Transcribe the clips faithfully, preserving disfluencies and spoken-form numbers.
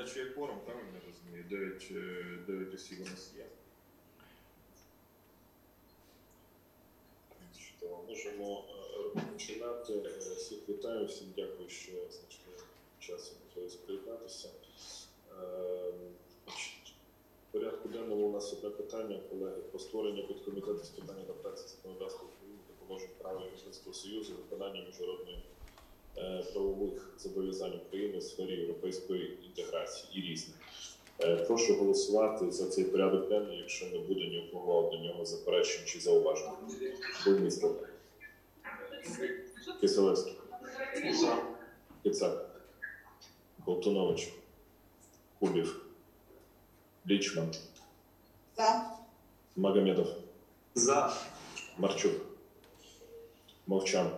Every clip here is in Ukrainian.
речі, є кворум, правильно я розумію? дев'ять осіб у нас є. Що, можемо починати. Всіх вітаю, всім дякую, що знайшли час і можливість приєднатися. В порядку денному у нас одне питання, колеги, про створення підкомітету з питань адаптації законодавства України та положень права Європейського Союзу, виконання міжнародних е, правових зобов'язань України в сфері європейської інтеграції і різних. Е, прошу голосувати за цей порядок денний, якщо не буде ні у кого до нього заперечень чи зауважень. Буймістер. Киселевський. За. Кицак. Колтунович. Кубів. Лічман. За. Магомедов. За. Марчук. Мовчан.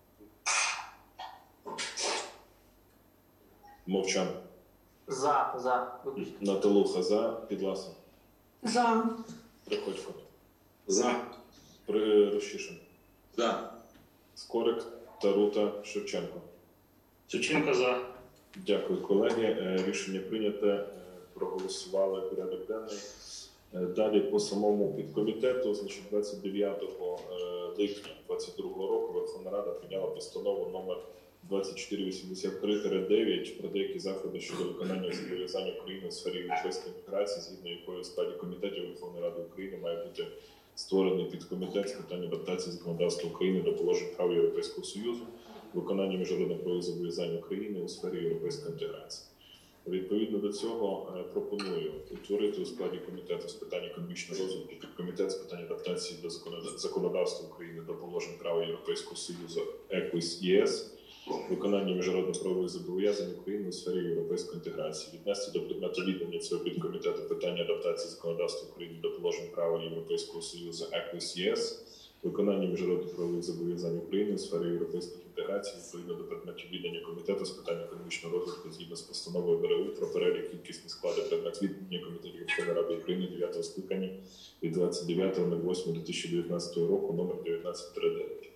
Мовчан. За. За. Наталуха. За. Підласа. За. Приходько. За. При... Рощишин. За. Скорик. Тарута. Шевченко. Шевченко за. Дякую, колеги. Рішення прийнято. Проголосували порядок денний. Далі по самому підкомітету, значить, двадцять дев'ятого липня двадцять другого року Верховна Рада прийняла постанову номер двадцять чотири вісімдесят три дев'ять про деякі заходи щодо виконання зобов'язань України у сфері європейської інтеграції, згідно якої у складі комітетів Верховної Ради України має бути створений підкомітет з питань адаптації законодавства України до положень прав Європейського Союзу, виконання міжнародних правових зобов'язань України у сфері європейської інтеграції. Відповідно до цього пропоную утворити у складі комітету з питань економічного розвитку підкомітет з питань адаптації до законодавства України до положень права Європейського Союзу ЕКОС ЄС, виконання міжнародних правових зобов'язань України у сфері європейської інтеграції. Віднести до предмету відання цього підкомітету питання адаптації законодавства України до положень права Європейського Союзу ЕКОС ЄС, виконання міжнародних правових зобов'язань України у сфері європейських інтеграцій, відповідно до предметів відання комітету з питань економічного розвитку згідно з постановою БРУ про перелік кількісні склади предмет відання комітетів Верховної Ради України дев'ятого скликання від двадцять дев'ятого восьмого дві тисячі дев'ятнадцятого року номер дев'ятнадцять дев'ять.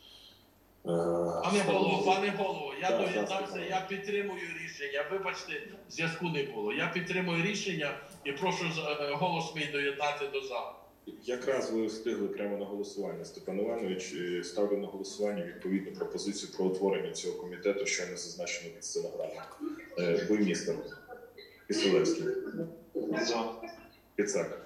Пане голово, пане голово, я доєднався, я підтримую рішення. Вибачте, зв'язку не було. Я підтримую рішення і прошу голос мій доєднати до залу. Якраз ви встигли прямо на голосування. Степан Іванович, ставлю на голосування відповідну пропозицію про утворення цього комітету, що не зазначено під стенограму. Буймістер. Киселевський. За. Кицак.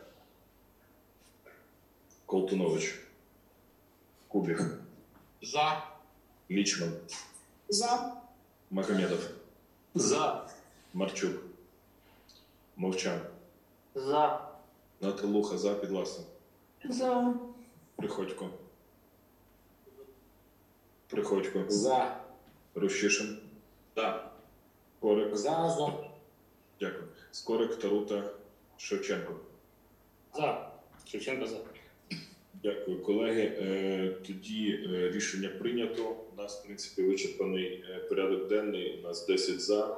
Колтунович. Кубів. За. Лічман. За. Магомедов. За. Марчук. Мовчан. За. Наталуха. За. Підласа. За. Приходько. Приходько. За. Рощишин. За. Скорик. За. За. Дякую. Скорик, Тарута, Шевченко. За. Шевченко за. Дякую, колеги. Тоді рішення прийнято. У нас, в принципі, вичерпаний порядок денний. У нас десять за.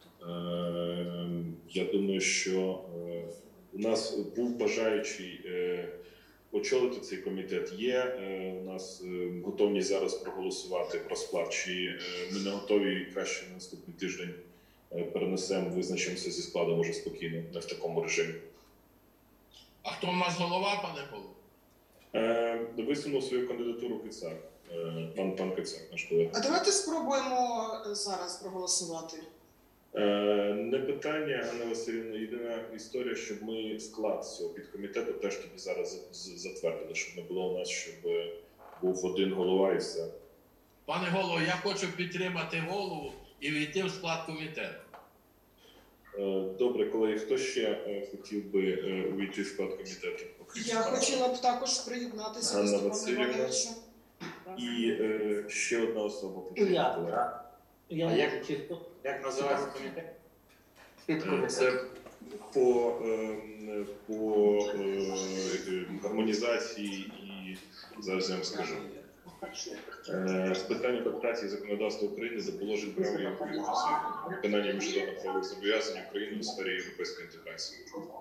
Я думаю, що у нас був бажаючий очолити цей комітет. Є у нас готовність зараз проголосувати про склад. Чи ми не готові і краще на наступний тиждень перенесемо, визначимося зі складом уже спокійно, не в такому режимі. А хто в нас голова, пане голово? Е, висунув свою кандидатуру Кицак. Е, пан, пан Кицак, наш колега. А давайте спробуємо зараз проголосувати. Е, не питання, Ганна Васильівна, єдина історія, щоб ми склад цього підкомітету теж тоді зараз затвердили, щоб не було у нас, щоб був один голова і все. Пане голово, я хочу підтримати голову і війти в склад комітету. Добре, колеги, хто ще хотів би увійти в склад комітету? Я хотіла б також приєднатися Ганна до Степана Васильівна. Івановича. І е, ще одна особа. Я. Я як, чи, як називається комітет? Е, Це по, е, по е, гармонізації і, зараз я вам скажу, з питань адаптації законодавства України до положень права Європейського Союзу, виконання міжнародних правових зобов'язань України у сфері європейської інтеграції.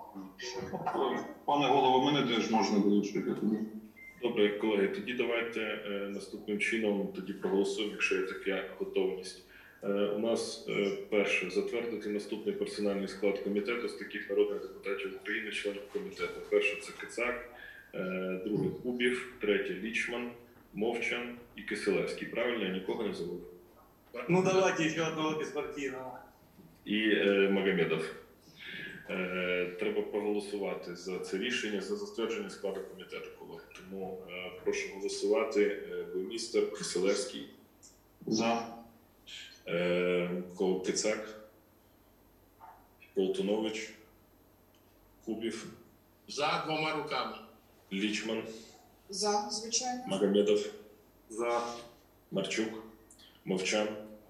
Пане голово, мене теж можна долучити. Добре, колеги, тоді давайте е, наступним чином тоді проголосуємо, якщо є така готовність. Е, У нас е, перше затвердити наступний персональний склад комітету з таких народних депутатів України, членів комітету. Перше це Кицак, е, друге Кубів, третє Лічман, Мовчан і Киселевський. Правильно, я нікого не забув. Ну давайте ще одного безпартійного. І е, Магомедов. Е, треба проголосувати за це рішення, за затвердження складу комітету, колеги. Тому е, прошу голосувати. Е, Буймістер, Киселевський, За. е, Кол- Кицак, Колтунович, Кубів, За двома руками. Лічман, За, звичайно. Магомедов, За. Марчук, Мовчан,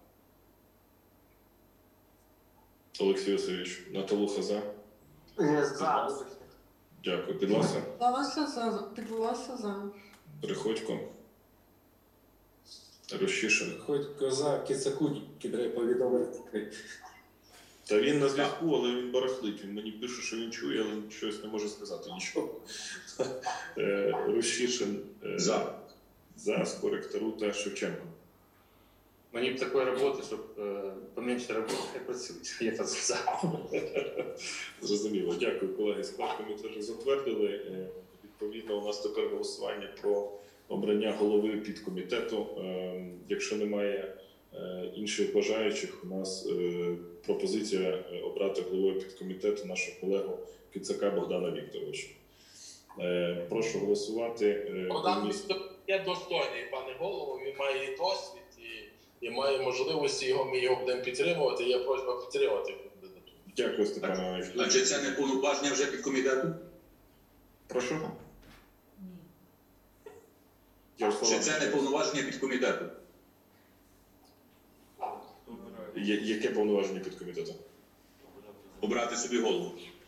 Олексій Васильович, Наталуха за. За. Дякую. Підласа, Підласа за. Підласа за. Приходько, Рощишин. Хоч коза кицаку кидає повідомити. Та він на зв'язку, але він барахлить. Він мені пише, що він чує, але щось не може сказати нічого. Е, Рощишин е, За. за, Скорик, Тарута, Шевченко. Мені б такої роботи, щоб е, поменше роботи, хай працюють. Я так сказав. Зрозуміло. Дякую, колеги. Склад комітету затвердили. Е, Відповідно, у нас тепер голосування про обрання голови підкомітету. Е, Якщо немає е, інших бажаючих, у нас е, пропозиція е, обрати головою підкомітету нашого колегу Кицака Богдана Вікторовича. Е, Прошу голосувати. Е, Богдан коміс- Віктор є достойний, пане голово, він має і досвід, і, і має можливості його, ми його будемо підтримувати. Є просьба підтримати кандидатуру. Дякую, Степан Іванович. А чи це не повноваження вже під комітету? Прошу. Чи Ярослав, це не повноваження під комітету? Я- яке повноваження підкомітету? Обрати собі голову.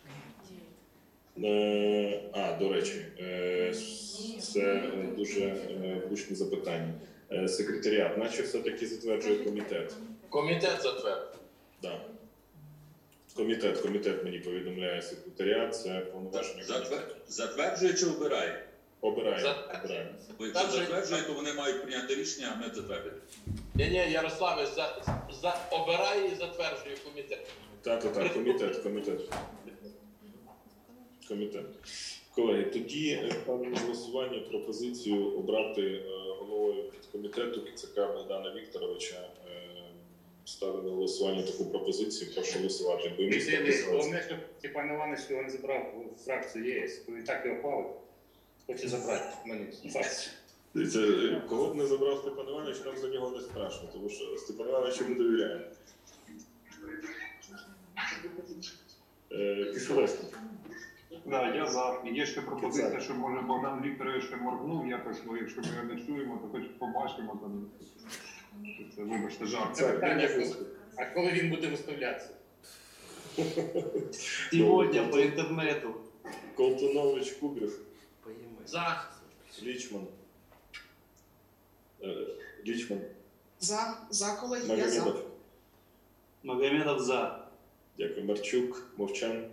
Е, А, до речі, е, це е, дуже е, влучне запитання. Е, Секретаріат, наче все-таки затверджує комітет. Комітет затвердив. Да. Комітет, комітет мені повідомляє секретаріат, це повноваження Затвер- комітету. Затверджує чи обирає? Обирає, Затверджує. обирає. Бо якщо Затверджує. затверджує, то вони мають прийняти рішення, а ми затвердити. Ні, ні, Ярославе, за, за, обирає і затверджує комітет. Та-та-та, комітет, комітет. Комітет. Колеги, тоді е, ставлю на голосування пропозицію обрати е, головою підкомітету Кицака Богдана Вікторовича. Е, Ставлю на голосування таку пропозицію. Прошу голосувати. Буймістер, Киселевський. Головне, щоб Степан Іванович його не забрав у фракцію ЄС. Бо він так його хвалить. Хоче забрати мене з фракцію. Дивіться, е, кого б не забрав Степан Іванович, нам за нього не страшно, тому що Степан Івановичу ми довіряємо. Е, Киселевський. Да, я за. І є ще пропозиція, що може Богдан Вікторович ще моргнув якось, бо якщо ми його не чуємо, то хоч побачимо там. Це, вибачте, жарт. Це питання, а коли він буде виставлятися? Сьогодні по інтернету. Колтунович, Кубів, За. Лічман. Е, Лічман. За, за, колеги, я за. Магомедов. Магомедов за. Дякую. Марчук, Мовчан.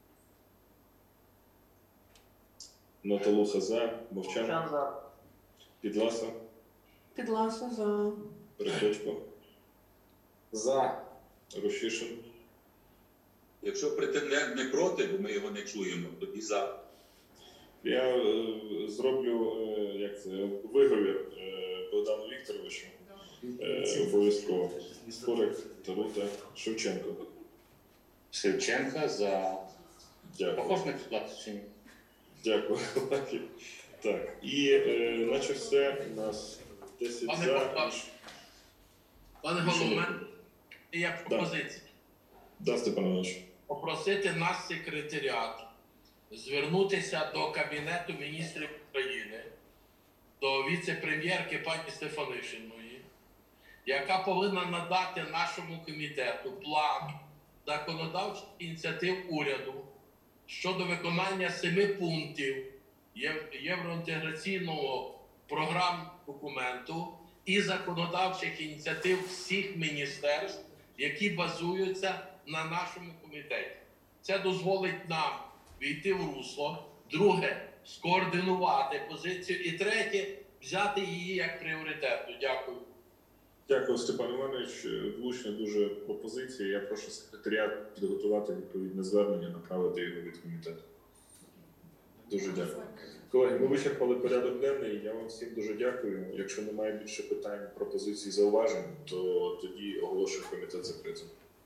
Наталуха за, Мовчан. за. Підласа, Підласа за. Приходько, За. Рощишин. Якщо претендент не проти, бо ми його не чуємо, тоді за. Я е, зроблю е, як це, виговір е, Богдану Вікторовичу. Е, обов'язково. Скорик, Тарута, Шевченко. Шевченка за. Дякую. Похож на підплату чи ні? Дякую. Так, і е, наче все у нас десять Пане за. Богдан. Пане голово, у мене є пропозиція. Да, Степан Іванович. Попросити наш секретаріат звернутися до Кабінету міністрів України, до віце-прем'єрки пані Стефанишиної, яка повинна надати нашому комітету план законодавчих ініціатив уряду щодо виконання семи пунктів єв- євроінтеграційного програм документу і законодавчих ініціатив всіх міністерств, які базуються на нашому комітеті. Це дозволить нам війти в русло. Друге, скоординувати позицію. І третє, взяти її як пріоритетну. Дякую. Дякую, Степан Іванович. Влучна дуже пропозиція. Я прошу секретаріат підготувати відповідне звернення, направити його від комітету. Дуже дякую. Колеги, ми вичерпали порядок денний. Я вам всім дуже дякую. Якщо немає більше питань, пропозицій, зауважень, то тоді оголошую комітет закритим.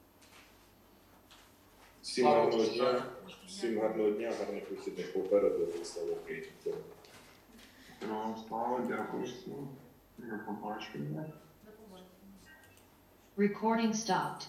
Всім Слава гарного Богу. дня, всім гарного дня, гарних вихідних попереду. Слава Україні. Героям слава, дякую всім. До побачення. Recording stopped.